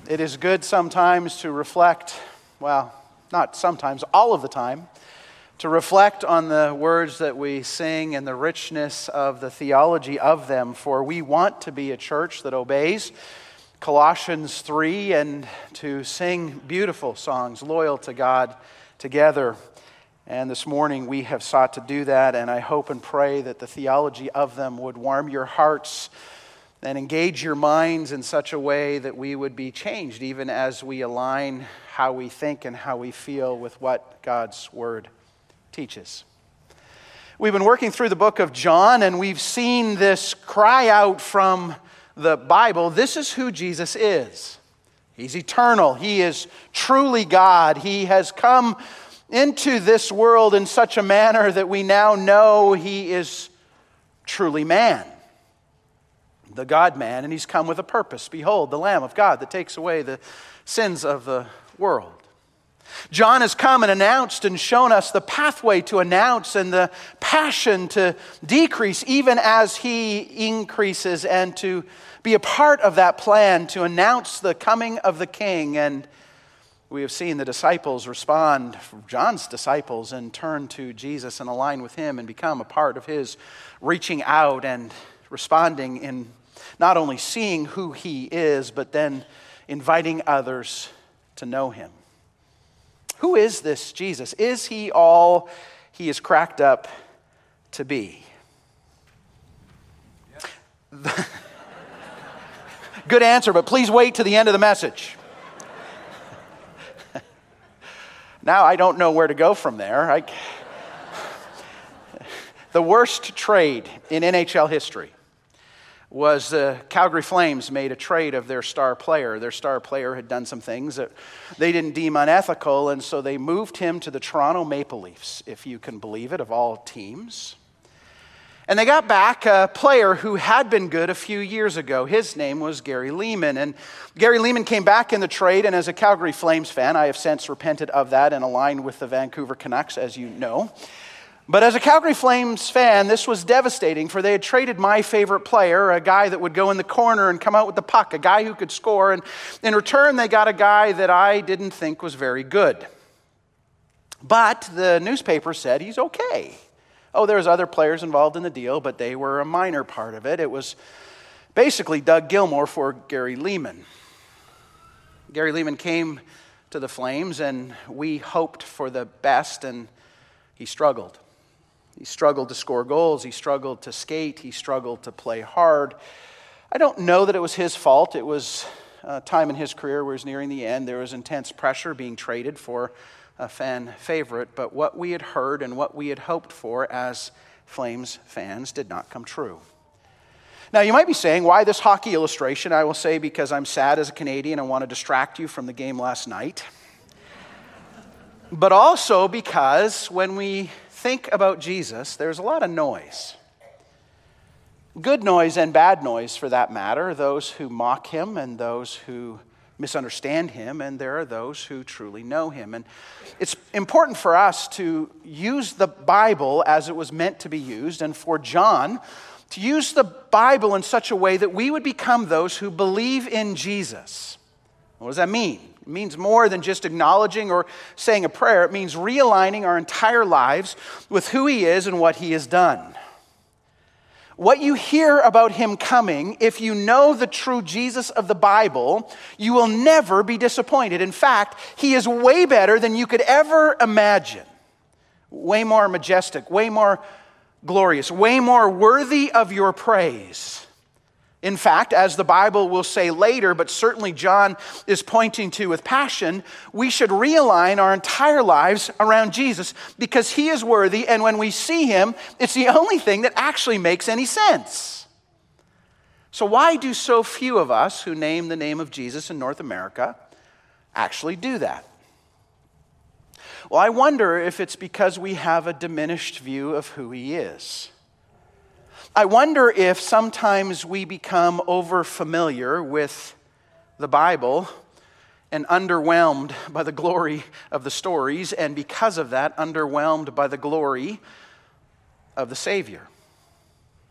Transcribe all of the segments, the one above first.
It is good sometimes to reflect, well, not sometimes, all of the time, to reflect on the words that we sing and the richness of the theology of them, for we want to be a church that obeys Colossians 3 and to sing beautiful songs, loyal to God together. And this morning we have sought to do that, and I hope and pray that the theology of them would warm your hearts and engage your minds in such a way that we would be changed even as we align how we think and how we feel with what God's Word teaches. We've been working through the book of John, and we've seen this cry out from the Bible. This is who Jesus is. He's eternal. He is truly God. He has come into this world in such a manner that we now know He is truly man, the God-man, and He's come with a purpose. Behold, the Lamb of God that takes away the sins of the world. John has come and announced and shown us the pathway to announce and the passion to decrease even as He increases, and to be a part of that plan to announce the coming of the King. And we have seen the disciples respond, John's disciples, and turn to Jesus and align with Him and become a part of His reaching out and responding in not only seeing who He is, but then inviting others to know Him. Who is this Jesus? Is He all He is cracked up to be? Yeah. Good answer, but please wait to the end of the message. Now I don't know where to go from there. The worst trade in NHL history was the Calgary Flames made a trade of their star player. Their star player had done some things that they didn't deem unethical, and so they moved him to the Toronto Maple Leafs, if you can believe it, of all teams. And they got back a player who had been good a few years ago. His name was Gary Leeman. And Gary Leeman came back in the trade, and as a Calgary Flames fan, I have since repented of that and aligned with the Vancouver Canucks, as you know. But as a Calgary Flames fan, this was devastating, for they had traded my favorite player, a guy that would go in the corner and come out with the puck, a guy who could score, and in return they got a guy that I didn't think was very good. But the newspaper said he's okay. Oh, there was other players involved in the deal, but they were a minor part of it. It was basically Doug Gilmour for Gary Leeman. Gary Leeman came to the Flames, and we hoped for the best, and he struggled. He struggled to score goals. He struggled to skate. He struggled to play hard. I don't know that it was his fault. It was a time in his career where he was nearing the end. There was intense pressure being traded for a fan favorite. But what we had heard and what we had hoped for as Flames fans did not come true. Now, you might be saying, why this hockey illustration? I will say because I'm sad as a Canadian and want to distract you from the game last night. But also because when we think about Jesus, there's a lot of noise. Good noise and bad noise, for that matter. Those who mock Him and those who misunderstand Him, and there are those who truly know Him. And it's important for us to use the Bible as it was meant to be used, and for John to use the Bible in such a way that we would become those who believe in Jesus. What does that mean? It means more than just acknowledging or saying a prayer. It means realigning our entire lives with who He is and what He has done. What you hear about Him coming, if you know the true Jesus of the Bible, you will never be disappointed. In fact, He is way better than you could ever imagine. Way more majestic, way more glorious, way more worthy of your praise. In fact, as the Bible will say later, but certainly John is pointing to with passion, we should realign our entire lives around Jesus because He is worthy, and when we see Him, it's the only thing that actually makes any sense. So why do so few of us who name the name of Jesus in North America actually do that? Well, I wonder if it's because we have a diminished view of who He is. I wonder if sometimes we become over-familiar with the Bible and underwhelmed by the glory of the stories, and because of that, underwhelmed by the glory of the Savior.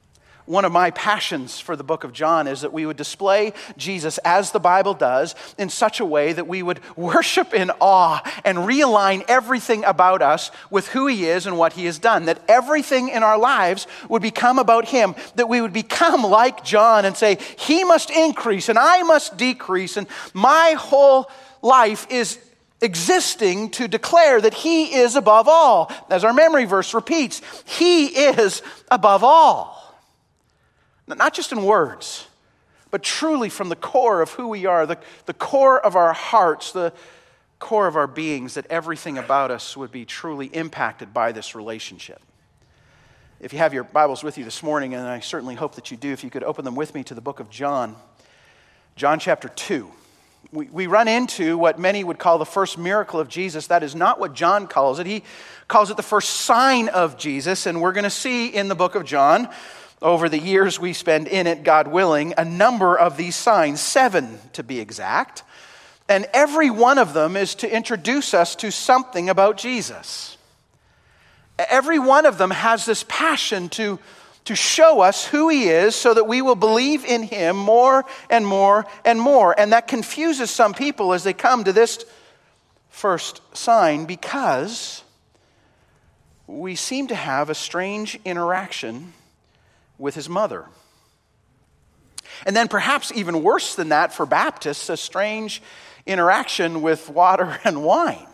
one of my passions for the book of John is that we would display Jesus as the Bible does in such a way that we would worship in awe and realign everything about us with who he is and what he has done. That everything in our lives would become about him. That we would become like John and say, he must increase and I must decrease. And my whole life is existing to declare that he is above all. As our memory verse repeats, he is above all. Not just in words, but truly from the core of who we are, the core of our hearts, the core of our beings, that everything about us would be truly impacted by this relationship. If you have your Bibles with you this morning, and I certainly hope that you do, if you could open them with me to the book of John, John chapter 2. We run into what many would call the first miracle of Jesus. That is not what John calls it. He calls it the first sign of Jesus, and we're going to see in the book of John, over the years we spend in it, God willing, a number of these signs, 7 to be exact. And every one of them is to introduce us to something about Jesus. Every one of them has this passion to show us who he is so that we will believe in him more and more and more. And that confuses some people as they come to this first sign, because we seem to have a strange interaction with his mother. And then perhaps even worse than that for Baptists, a strange interaction with water and wine.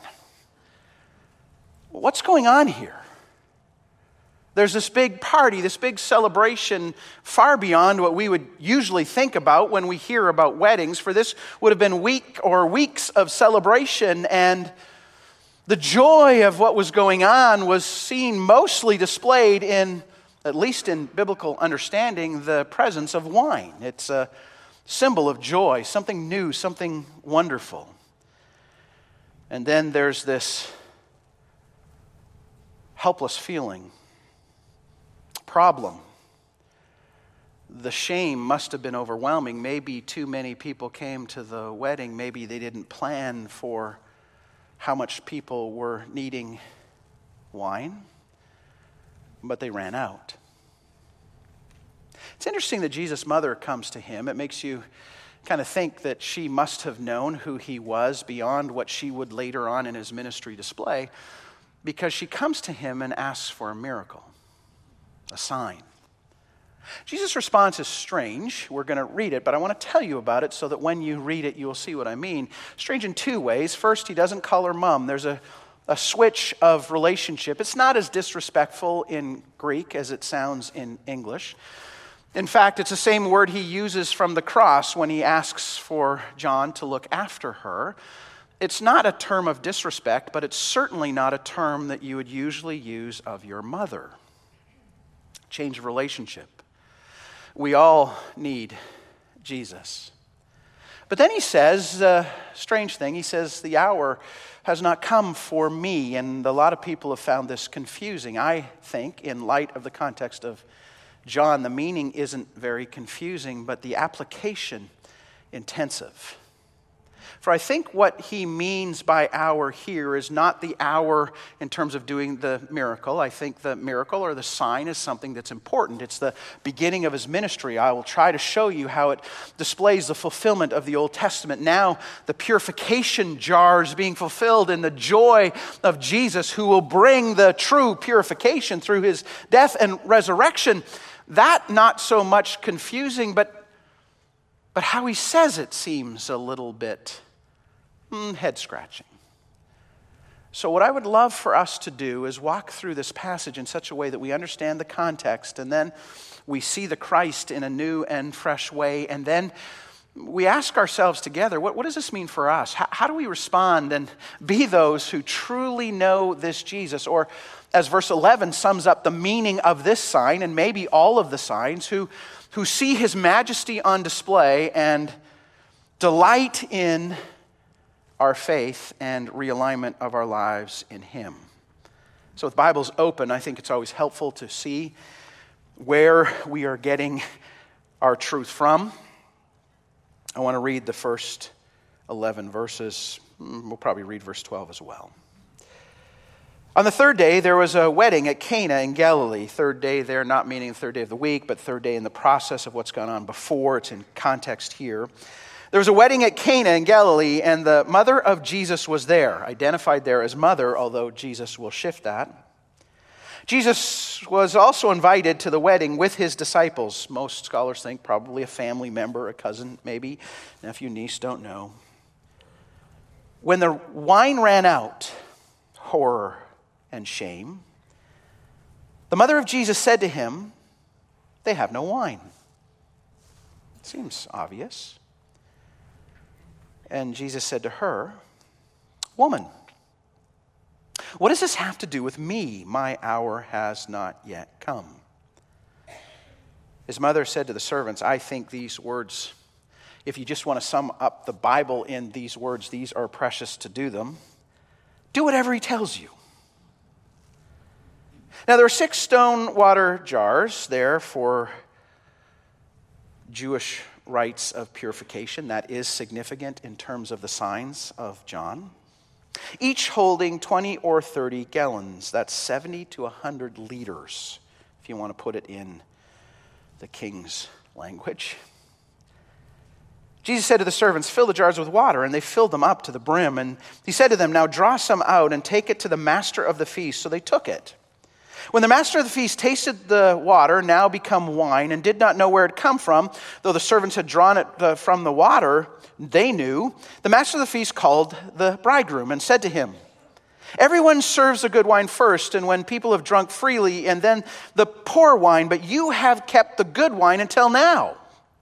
What's going on here? There's this big party, this big celebration, far beyond what we would usually think about when we hear about weddings. For this would have been weeks of celebration, and the joy of what was going on was seen mostly displayed in, at least in biblical understanding, the presence of wine. It's a symbol of joy, something new, something wonderful. And then there's this helpless feeling, problem. The shame must have been overwhelming. Maybe too many people came to the wedding. Maybe they didn't plan for how much people were needing wine, but they ran out. It's interesting that Jesus' mother comes to him. It makes you kind of think that she must have known who he was beyond what she would later on in his ministry display, because she comes to him and asks for a miracle, a sign. Jesus' response is strange. We're going to read it, but I want to tell you about it so that when you read it, you will see what I mean. Strange in two ways. First, he doesn't call her mom. There's a switch of relationship. It's not as disrespectful in Greek as it sounds in English. In fact, it's the same word he uses from the cross when he asks for John to look after her. It's not a term of disrespect, but it's certainly not a term that you would usually use of your mother. Change of relationship. We all need Jesus. But then he says a strange thing. He says, the hour has not come for me. And a lot of people have found this confusing. I think, in light of the context of John, the meaning isn't very confusing, but the application intensive. For I think what he means by hour here is not the hour in terms of doing the miracle. I think the miracle or the sign is something that's important. It's the beginning of his ministry. I will try to show you how it displays the fulfillment of the Old Testament. Now the purification jars being fulfilled in the joy of Jesus, who will bring the true purification through his death and resurrection. That not so much confusing, but how he says it seems a little bit head-scratching. So what I would love for us to do is walk through this passage in such a way that we understand the context, and then we see the Christ in a new and fresh way, and then we ask ourselves together, what does this mean for us? How do we respond and be those who truly know this Jesus? Or, as verse 11 sums up the meaning of this sign, and maybe all of the signs, who see his majesty on display and delight in our faith and realignment of our lives in him. So with Bibles open, I think it's always helpful to see where we are getting our truth from. I want to read the first 11 verses. We'll probably read verse 12 as well. On the third day, there was a wedding at Cana in Galilee. Third day there, not meaning the third day of the week, but third day in the process of what's gone on before. It's in context here. There was a wedding at Cana in Galilee, and the mother of Jesus was there, identified there as mother, although Jesus will shift that. Jesus was also invited to the wedding with his disciples. Most scholars think probably a family member, a cousin, maybe, nephew, niece, don't know. When the wine ran out, horror and shame, the mother of Jesus said to him, "They have no wine." Seems obvious. And Jesus said to her, "Woman, what does this have to do with me? My hour has not yet come." His mother said to the servants, I think these words, if you just want to sum up the Bible in these words, these are precious to do them. Do whatever he tells you. Now there are 6 stone water jars there for Jewish rites of purification. That is significant in terms of the signs of John. Each holding 20 or 30 gallons. That's 70 to 100 liters, if you want to put it in the king's language. Jesus said to the servants, "Fill the jars with water," and they filled them up to the brim. And he said to them, "Now draw some out and take it to the master of the feast." So they took it. When the master of the feast tasted the water, now become wine, and did not know where it had come from, though the servants had drawn it from the water, they knew, the master of the feast called the bridegroom and said to him, "Everyone serves the good wine first, and when people have drunk freely, and then the poor wine, but you have kept the good wine until now."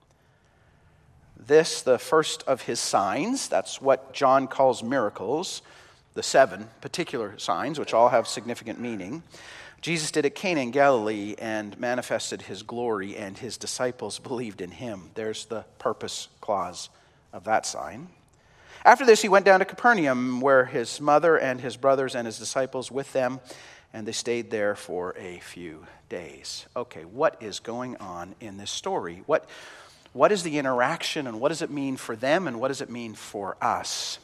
This, the first of his signs, that's what John calls miracles, the 7 particular signs, which all have significant meaning, Jesus did at Cana in Galilee and manifested his glory, and his disciples believed in him. There's the purpose clause of that sign. After this, he went down to Capernaum, where his mother and his brothers and his disciples with them, and they stayed there for a few days. Okay, what is going on in this story? What is the interaction, and what does it mean for them, and what does it mean for us?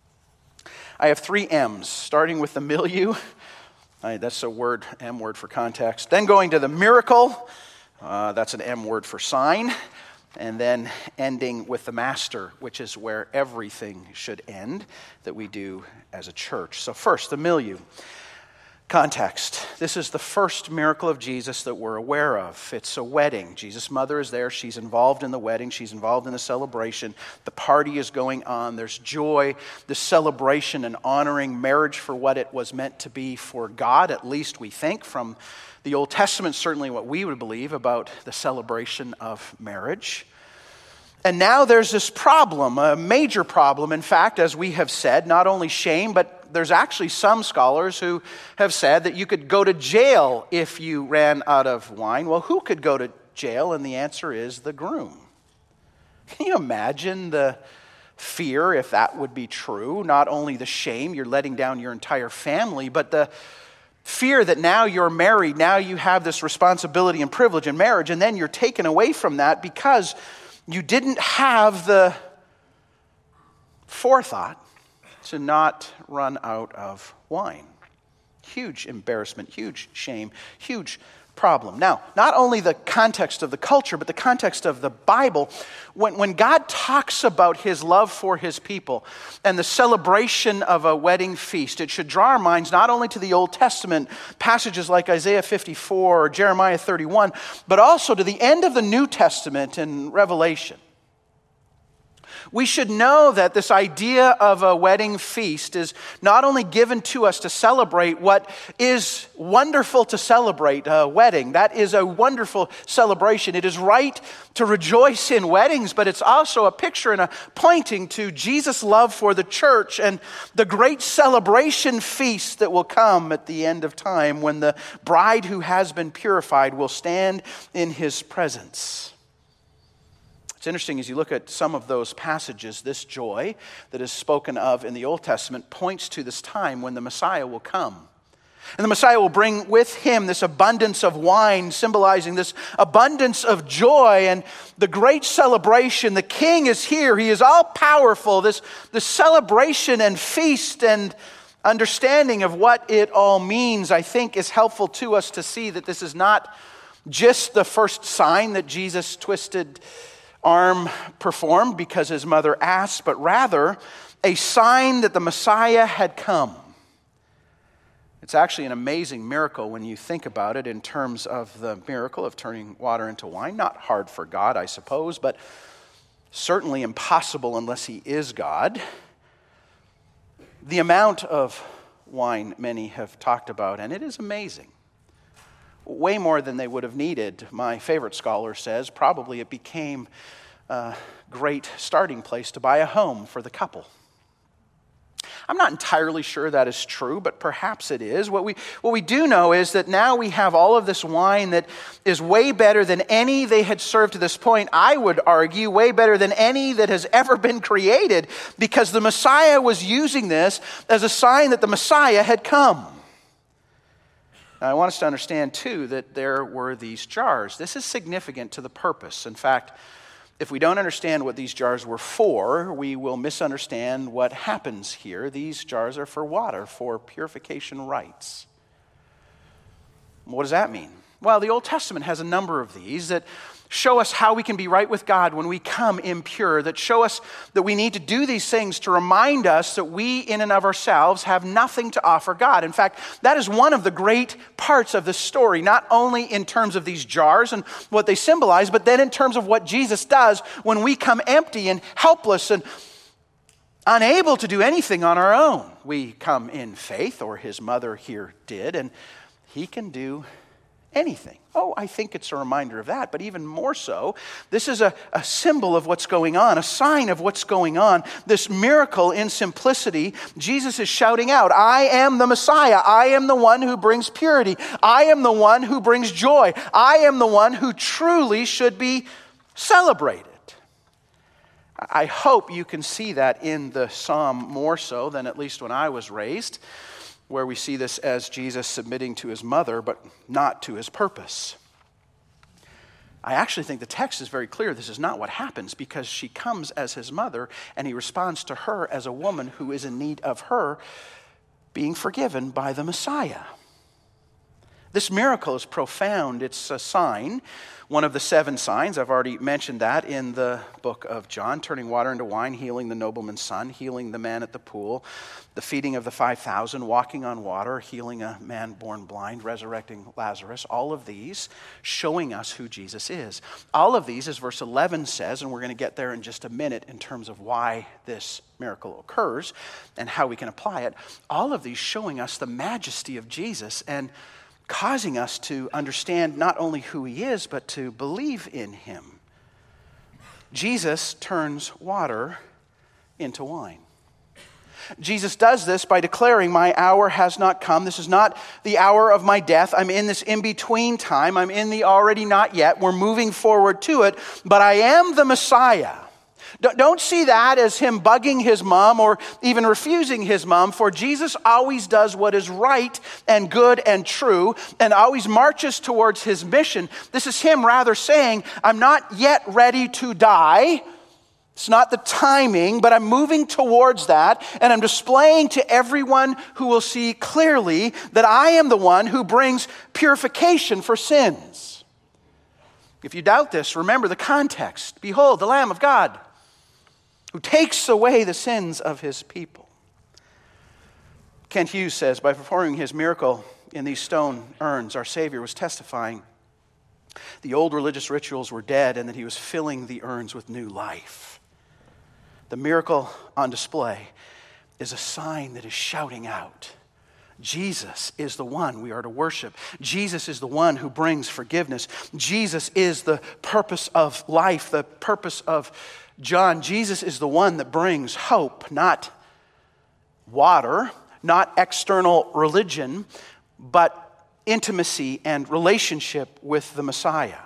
I have 3 M's, starting with the milieu. That's a word, M word for context. Then going to the miracle, that's an M word for sign. And then ending with the master, which is where everything should end that we do as a church. So first, the milieu. Context. This is the first miracle of Jesus that we're aware of. It's a wedding. Jesus' mother is there. She's involved in the wedding. She's involved in the celebration. The party is going on. There's joy, the celebration, and honoring marriage for what it was meant to be for God, at least we think from the Old Testament, certainly what we would believe about the celebration of marriage. And now there's this problem, a major problem, in fact, as we have said, not only shame, but there's actually some scholars who have said that you could go to jail if you ran out of wine. Well, who could go to jail? And the answer is the groom. Can you imagine the fear if that would be true? Not only the shame, you're letting down your entire family, but the fear that now you're married, now you have this responsibility and privilege in marriage, and then you're taken away from that because you didn't have the forethought to not run out of wine. Huge embarrassment, huge shame, huge problem. Now, not only the context of the culture, but the context of the Bible. When God talks about his love for his people and the celebration of a wedding feast, it should draw our minds not only to the Old Testament passages like Isaiah 54 or Jeremiah 31, but also to the end of the New Testament in Revelation. We should know that this idea of a wedding feast is not only given to us to celebrate what is wonderful to celebrate, a wedding. That is a wonderful celebration. It is right to rejoice in weddings, but it's also a picture and a pointing to Jesus' love for the church and the great celebration feast that will come at the end of time when the bride who has been purified will stand in his presence. It's interesting as you look at some of those passages, this joy that is spoken of in the Old Testament points to this time when the Messiah will come. And the Messiah will bring with him this abundance of wine, symbolizing this abundance of joy and the great celebration. The King is here. He is all powerful. This celebration and feast and understanding of what it all means, I think, is helpful to us to see that this is not just the first sign that Jesus' twisted arm performed because his mother asked, but rather a sign that the Messiah had come. It's actually an amazing miracle when you think about it in terms of the miracle of turning water into wine. Not hard for God, I suppose, but certainly impossible unless he is God. The amount of wine many have talked about, and it is amazing. Way more than they would have needed. My favorite scholar says probably it became a great starting place to buy a home for the couple. I'm not entirely sure that is true, but perhaps it is. What we do know is that now we have all of this wine that is way better than any they had served to this point. I would argue way better than any that has ever been created, because the Messiah was using this as a sign that the Messiah had come. Now, I want us to understand, too, that there were these jars. This is significant to the purpose. In fact, if we don't understand what these jars were for, we will misunderstand what happens here. These jars are for water, for purification rites. What does that mean? Well, the Old Testament has a number of these that show us how we can be right with God when we come impure, that show us that we need to do these things to remind us that we in and of ourselves have nothing to offer God. In fact, that is one of the great parts of this story, not only in terms of these jars and what they symbolize, but then in terms of what Jesus does when we come empty and helpless and unable to do anything on our own. We come in faith, or his mother here did, and he can do anything. Oh, I think it's a reminder of that, but even more so, this is a symbol of what's going on, a sign of what's going on. This miracle in simplicity, Jesus is shouting out, I am the Messiah. I am the one who brings purity. I am the one who brings joy. I am the one who truly should be celebrated. I hope you can see that in the psalm more so than at least when I was raised, where we see this as Jesus submitting to his mother, but not to his purpose. I actually think the text is very clear. This is not what happens, because she comes as his mother, and he responds to her as a woman who is in need of her being forgiven by the Messiah. This miracle is profound. It's a sign, one of the 7 signs. I've already mentioned that in the book of John, turning water into wine, healing the nobleman's son, healing the man at the pool, the feeding of the 5,000, walking on water, healing a man born blind, resurrecting Lazarus. All of these showing us who Jesus is. All of these, as verse 11 says, and we're going to get there in just a minute in terms of why this miracle occurs and how we can apply it. All of these showing us the majesty of Jesus and causing us to understand not only who he is, but to believe in him. Jesus turns water into wine. Jesus does this by declaring, my hour has not come. This is not the hour of my death. I'm in this in-between time. I'm in the already not yet. We're moving forward to it, but I am the Messiah. Don't see that as him bugging his mom or even refusing his mom, for Jesus always does what is right and good and true and always marches towards his mission. This is him rather saying, I'm not yet ready to die. It's not the timing, but I'm moving towards that, and I'm displaying to everyone who will see clearly that I am the one who brings purification for sins. If you doubt this, remember the context. Behold, the Lamb of God, who takes away the sins of his people. Kent Hughes says, by performing his miracle in these stone urns, our Savior was testifying the old religious rituals were dead and that he was filling the urns with new life. The miracle on display is a sign that is shouting out, Jesus is the one we are to worship. Jesus is the one who brings forgiveness. Jesus is the purpose of life, the purpose of John. Jesus is the one that brings hope, not water, not external religion, but intimacy and relationship with the Messiah.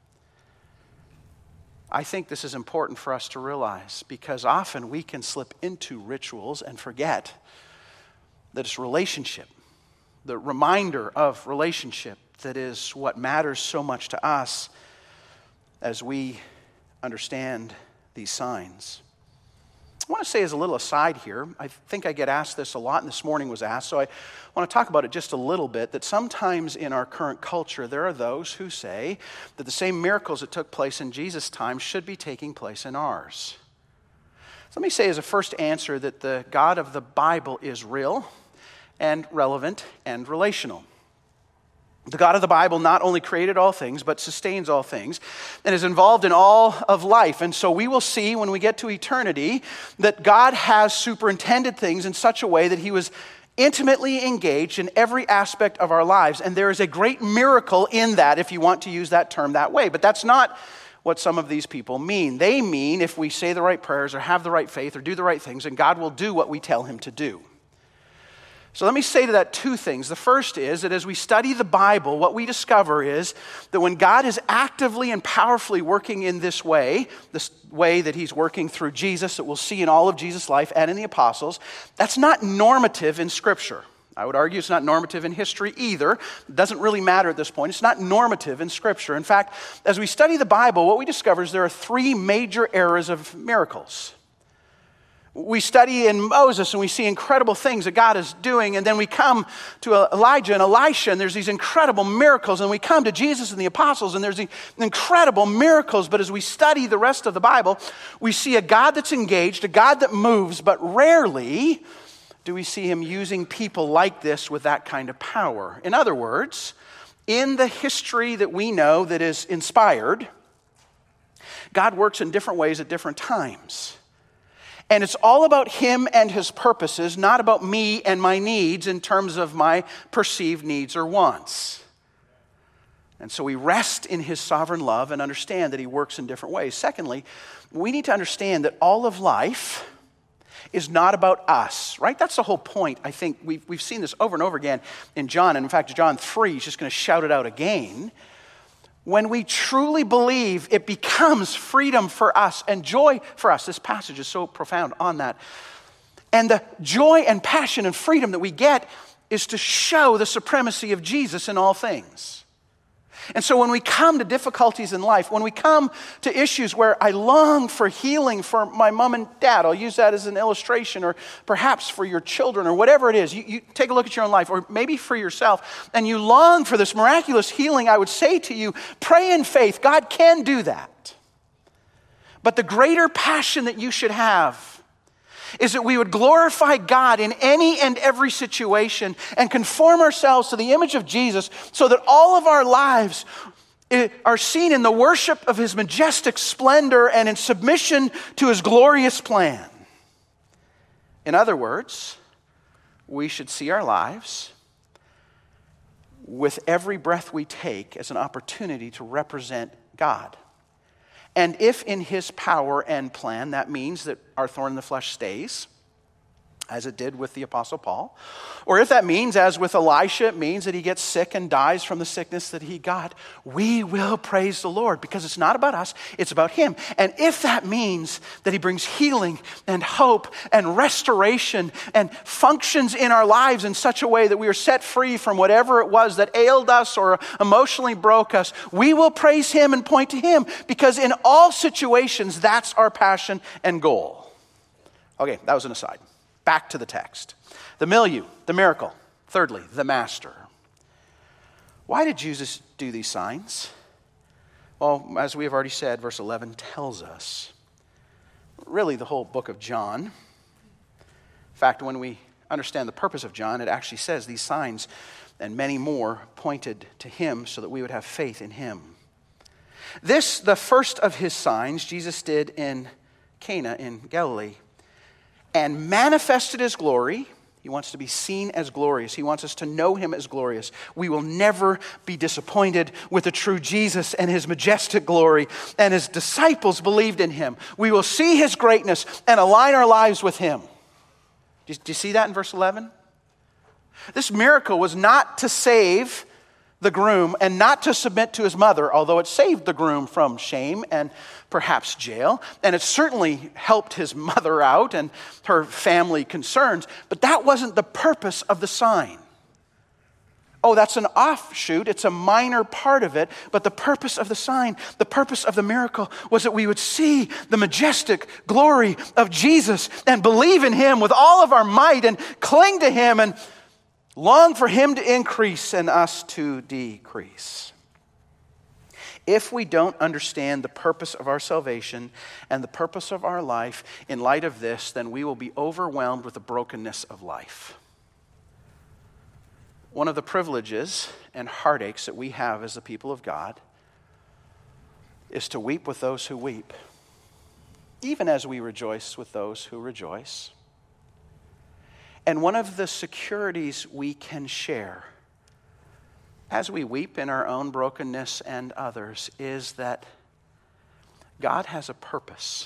I think this is important for us to realize, because often we can slip into rituals and forget that it's relationship, the reminder of relationship, that is what matters so much to us as we understand these signs. want to say as a little aside here, I think I get asked this a lot, and this morning was asked, so I want to talk about it just a little bit, that sometimes in our current culture, there are those who say that the same miracles that took place in Jesus' time should be taking place in ours. So let me say as a first answer that the God of the Bible is real and relevant and relational. The God of the Bible not only created all things, but sustains all things and is involved in all of life. And so we will see when we get to eternity that God has superintended things in such a way that he was intimately engaged in every aspect of our lives. And there is a great miracle in that, if you want to use that term that way. But that's not what some of these people mean. They mean if we say the right prayers or have the right faith or do the right things, then God will do what we tell him to do. So let me say to that two things. The first is that as we study the Bible, what we discover is that when God is actively and powerfully working in this way that he's working through Jesus, that we'll see in all of Jesus' life and in the apostles, that's not normative in Scripture. I would argue it's not normative in history either. It doesn't really matter at this point. It's not normative in Scripture. In fact, as we study the Bible, what we discover is there are three major eras of miracles. We study in Moses and we see incredible things that God is doing, and then we come to Elijah and Elisha and there's these incredible miracles, and we come to Jesus and the apostles and there's these incredible miracles. But as we study the rest of the Bible, we see a God that's engaged, a God that moves, but rarely do we see him using people like this with that kind of power. In other words, in the history that we know that is inspired, God works in different ways at different times. And it's all about him and his purposes, not about me and my needs in terms of my perceived needs or wants. And so we rest in his sovereign love and understand that he works in different ways. Secondly, we need to understand that all of life is not about us, right? That's the whole point. I think we've seen this over and over again in John. And in fact, John 3 is just going to shout it out again. When we truly believe, it becomes freedom for us and joy for us. This passage is so profound on that. And the joy and passion and freedom that we get is to show the supremacy of Jesus in all things. And so when we come to difficulties in life, when we come to issues where I long for healing for my mom and dad, I'll use that as an illustration, or perhaps for your children, or whatever it is, you take a look at your own life, or maybe for yourself, and you long for this miraculous healing, I would say to you, pray in faith. God can do that. But the greater passion that you should have is that we would glorify God in any and every situation and conform ourselves to the image of Jesus so that all of our lives are seen in the worship of his majestic splendor and in submission to his glorious plan. In other words, we should see our lives with every breath we take as an opportunity to represent God. And if in his power and plan, that means that our thorn in the flesh stays, as it did with the Apostle Paul, or if that means, as with Elisha, it means that he gets sick and dies from the sickness that he got, we will praise the Lord, because it's not about us, it's about him. And if that means that he brings healing and hope and restoration and functions in our lives in such a way that we are set free from whatever it was that ailed us or emotionally broke us, we will praise him and point to him, because in all situations, that's our passion and goal. Okay, that was an aside. Back to the text. The milieu, the miracle. Thirdly, the master. Why did Jesus do these signs? Well, as we have already said, verse 11 tells us. Really, the whole book of John. In fact, when we understand the purpose of John, it actually says these signs and many more pointed to him so that we would have faith in him. This, the first of his signs, Jesus did in Cana in Galilee, and manifested his glory. He wants to be seen as glorious. He wants us to know him as glorious. We will never be disappointed with the true Jesus and his majestic glory. And his disciples believed in him. We will see his greatness and align our lives with him. Do you see that in verse 11? This miracle was not to save the groom and not to submit to his mother, although it saved the groom from shame and perhaps jail, and it certainly helped his mother out and her family concerns, but that wasn't the purpose of the sign. Oh, that's an offshoot. It's a minor part of it. But the purpose of the sign, the purpose of the miracle was that we would see the majestic glory of Jesus and believe in him with all of our might and cling to him and long for him to increase and us to decrease. If we don't understand the purpose of our salvation and the purpose of our life in light of this, then we will be overwhelmed with the brokenness of life. One of the privileges and heartaches that we have as the people of God is to weep with those who weep, even as we rejoice with those who rejoice. And one of the securities we can share as we weep in our own brokenness and others is that God has a purpose.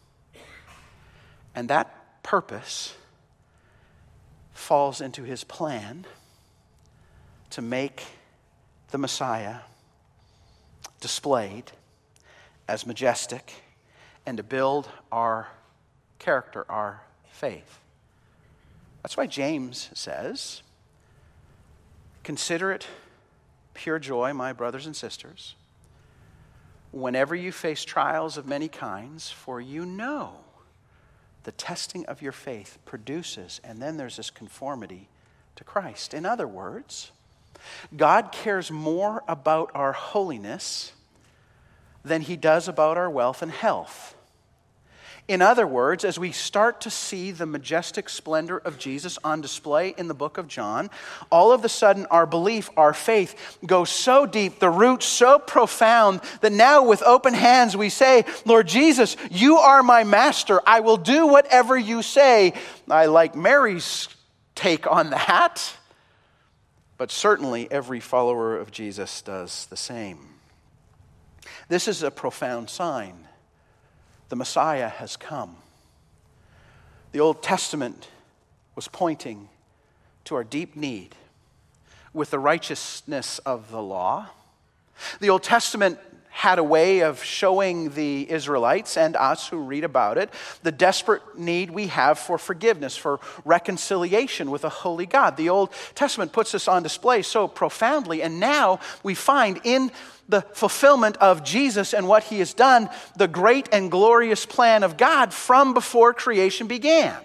And that purpose falls into his plan to make the Messiah displayed as majestic and to build our character, our faith. That's why James says, "Consider it pure joy, my brothers and sisters, whenever you face trials of many kinds, for you know the testing of your faith produces," and then there's this conformity to Christ. In other words, God cares more about our holiness than he does about our wealth and health. In other words, as we start to see the majestic splendor of Jesus on display in the book of John, all of a sudden our belief, our faith goes so deep, the roots so profound, that now with open hands we say, "Lord Jesus, you are my master. I will do whatever you say." I like Mary's take on that. But certainly every follower of Jesus does the same. This is a profound sign. The Messiah has come. The Old Testament was pointing to our deep need with the righteousness of the law. The Old Testament had a way of showing the Israelites and us who read about it the desperate need we have for forgiveness, for reconciliation with a holy God. The Old Testament puts this on display so profoundly, and now we find in the fulfillment of Jesus and what he has done the great and glorious plan of God from before creation began.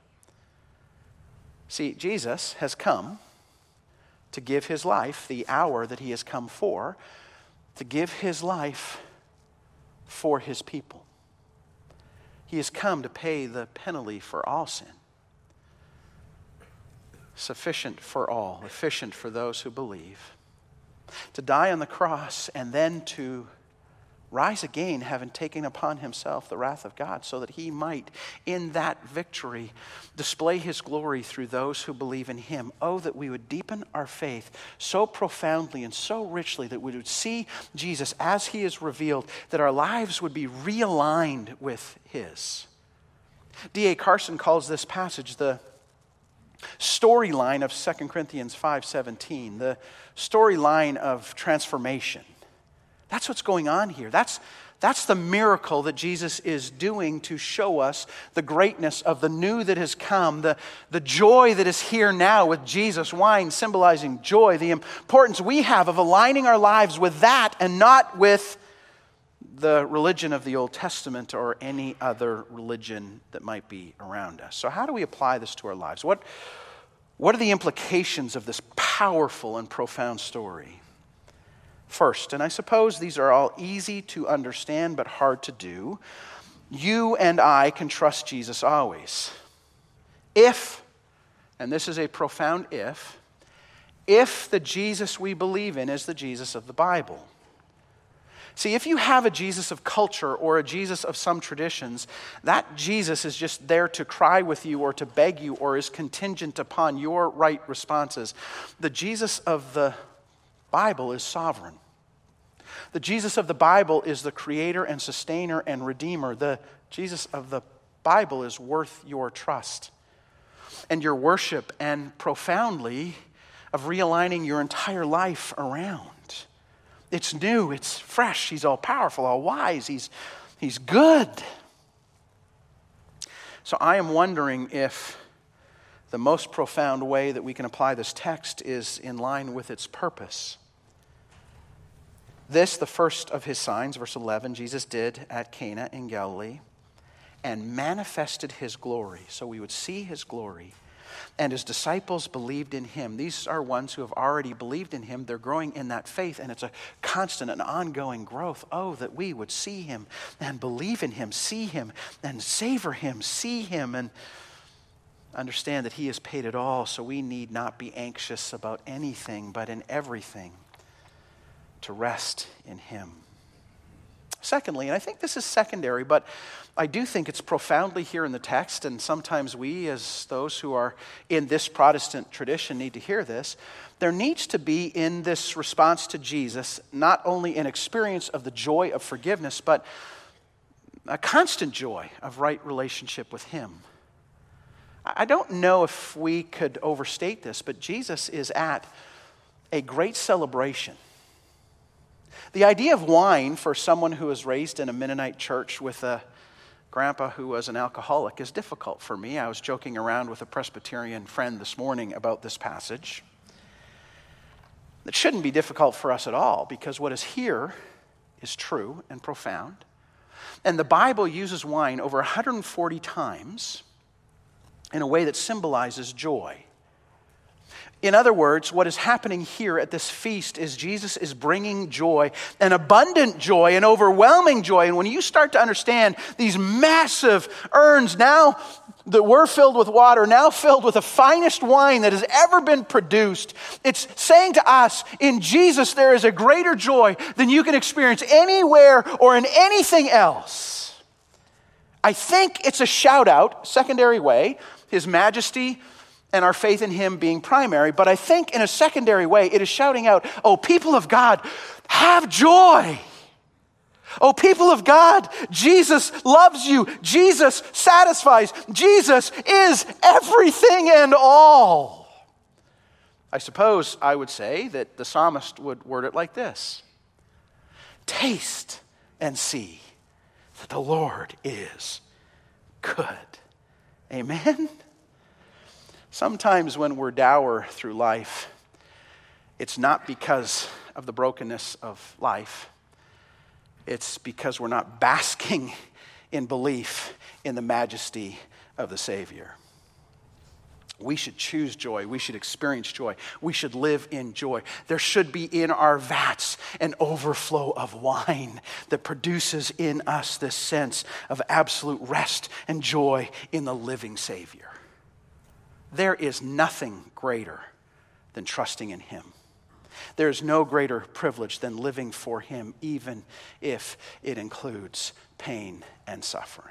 See, Jesus has come to give his life, the hour that he has come for, to give his life for his people. He has come to pay the penalty for all sin. Sufficient for all, efficient for those who believe. To die on the cross and then to rise again, having taken upon himself the wrath of God, so that he might, in that victory, display his glory through those who believe in him. Oh, that we would deepen our faith so profoundly and so richly that we would see Jesus as he is revealed, that our lives would be realigned with his. D.A. Carson calls this passage the storyline of 2 Corinthians 5:17, the storyline of transformation. That's what's going on here. That's the miracle that Jesus is doing to show us the greatness of the new that has come, the joy that is here now with Jesus, wine symbolizing joy, the importance we have of aligning our lives with that and not with the religion of the Old Testament or any other religion that might be around us. So how do we apply this to our lives? What are the implications of this powerful and profound story? First, and I suppose these are all easy to understand but hard to do, you and I can trust Jesus always. If, and this is a profound if the Jesus we believe in is the Jesus of the Bible. See, if you have a Jesus of culture or a Jesus of some traditions, that Jesus is just there to cry with you or to beg you or is contingent upon your right responses. The Jesus of the Bible is sovereign. The Jesus of the Bible is the creator and sustainer and redeemer. The Jesus of the Bible is worth your trust and your worship and profoundly of realigning your entire life around. It's new, it's fresh, he's all powerful, all wise, he's good. So I am wondering if the most profound way that we can apply this text is in line with its purpose. This, the first of his signs, verse 11, Jesus did at Cana in Galilee and manifested his glory. So we would see his glory. And his disciples believed in him. These are ones who have already believed in him. They're growing in that faith, and it's a constant and ongoing growth. Oh, that we would see him and believe in him, see him and savor him, see him and understand that he has paid it all, so we need not be anxious about anything, but in everything to rest in him. Secondly, and I think this is secondary, but I do think it's profoundly here in the text, and sometimes we, as those who are in this Protestant tradition, need to hear this. There needs to be in this response to Jesus not only an experience of the joy of forgiveness, but a constant joy of right relationship with him. I don't know if we could overstate this, but Jesus is at a great celebration. The idea of wine for someone who was raised in a Mennonite church with a grandpa who was an alcoholic is difficult for me. I was joking around with a Presbyterian friend this morning about this passage. It shouldn't be difficult for us at all, because what is here is true and profound. And the Bible uses wine over 140 times in a way that symbolizes joy. In other words, what is happening here at this feast is Jesus is bringing joy, an abundant joy, an overwhelming joy. And when you start to understand these massive urns now that were filled with water, now filled with the finest wine that has ever been produced, it's saying to us, in Jesus there is a greater joy than you can experience anywhere or in anything else. I think it's a shout out, secondary way, his majesty and our faith in him being primary, but I think in a secondary way, it is shouting out, oh, people of God, have joy. Oh, people of God, Jesus loves you. Jesus satisfies. Jesus is everything and all. I suppose I would say that the psalmist would word it like this: taste and see that the Lord is good. Amen? Sometimes when we're dour through life, it's not because of the brokenness of life. It's because we're not basking in belief in the majesty of the Savior. We should choose joy. We should experience joy. We should live in joy. There should be in our vats an overflow of wine that produces in us this sense of absolute rest and joy in the living Savior. There is nothing greater than trusting in him. There is no greater privilege than living for him, even if it includes pain and suffering.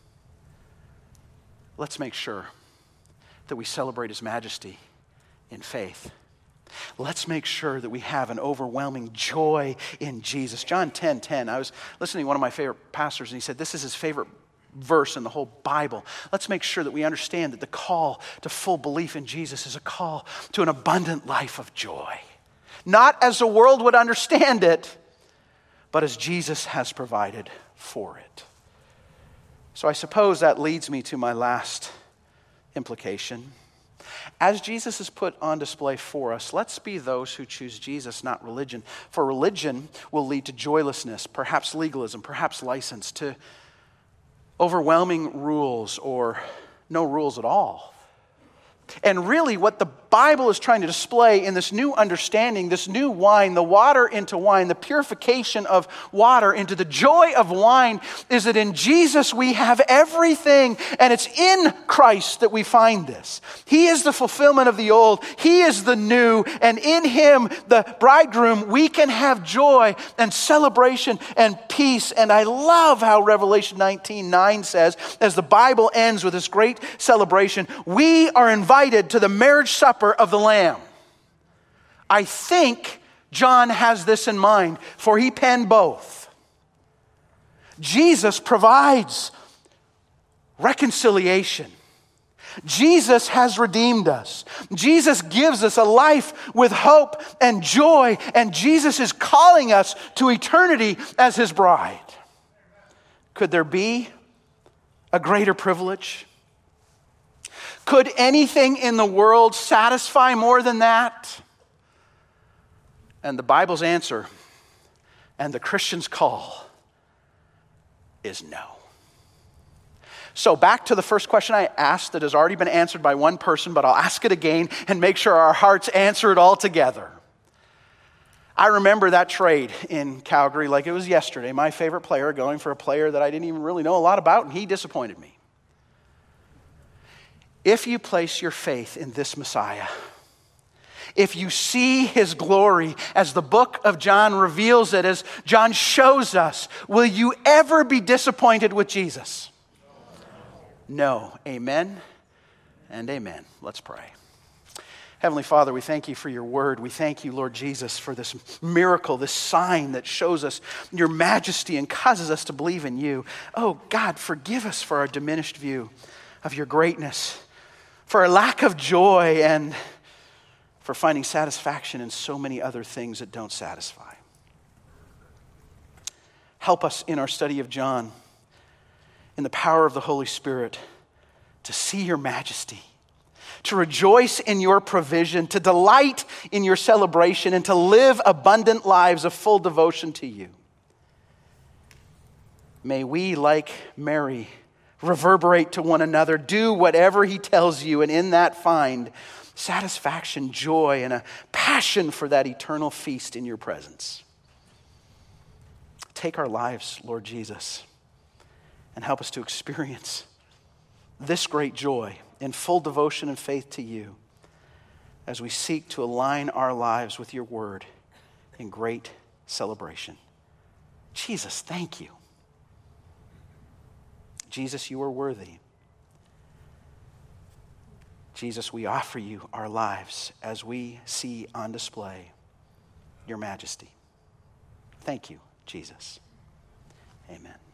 Let's make sure that we celebrate his majesty in faith. Let's make sure that we have an overwhelming joy in Jesus. John 10:10. I was listening to one of my favorite pastors, and he said this is his favorite verse in the whole Bible. Let's make sure that we understand that the call to full belief in Jesus is a call to an abundant life of joy. Not as the world would understand it, but as Jesus has provided for it. So I suppose that leads me to my last implication. As Jesus is put on display for us, let's be those who choose Jesus, not religion. For religion will lead to joylessness, perhaps legalism, perhaps license, to overwhelming rules or no rules at all. And really what the Bible is trying to display in this new understanding, this new wine, the water into wine, the purification of water into the joy of wine, is that in Jesus we have everything, and it's in Christ that we find this. He is the fulfillment of the old. He is the new, and in him, the bridegroom, we can have joy and celebration and peace. And I love how Revelation 19:9 says, as the Bible ends with this great celebration, we are invited to the marriage supper of the Lamb. I think John has this in mind, for he penned both. Jesus provides reconciliation. Jesus has redeemed us. Jesus gives us a life with hope and joy, and Jesus is calling us to eternity as his bride. Could there be a greater privilege? Could anything in the world satisfy more than that? And the Bible's answer and the Christian's call is no. So back to the first question I asked that has already been answered by one person, but I'll ask it again and make sure our hearts answer it all together. I remember that trade in Calgary like it was yesterday. My favorite player going for a player that I didn't even really know a lot about, and he disappointed me. If you place your faith in this Messiah, if you see his glory as the book of John reveals it, as John shows us, will you ever be disappointed with Jesus? No. Amen and amen. Let's pray. Heavenly Father, we thank you for your word. We thank you, Lord Jesus, for this miracle, this sign that shows us your majesty and causes us to believe in you. Oh, God, forgive us for our diminished view of your greatness, for our lack of joy, and for finding satisfaction in so many other things that don't satisfy. Help us in our study of John, in the power of the Holy Spirit, to see your majesty, to rejoice in your provision, to delight in your celebration, and to live abundant lives of full devotion to you. May we, like Mary, reverberate to one another, do whatever he tells you, and in that find satisfaction, joy, and a passion for that eternal feast in your presence. Take our lives, Lord Jesus, and help us to experience this great joy in full devotion and faith to you as we seek to align our lives with your word in great celebration. Jesus, thank you. Jesus, you are worthy. Jesus, we offer you our lives as we see on display your majesty. Thank you, Jesus. Amen.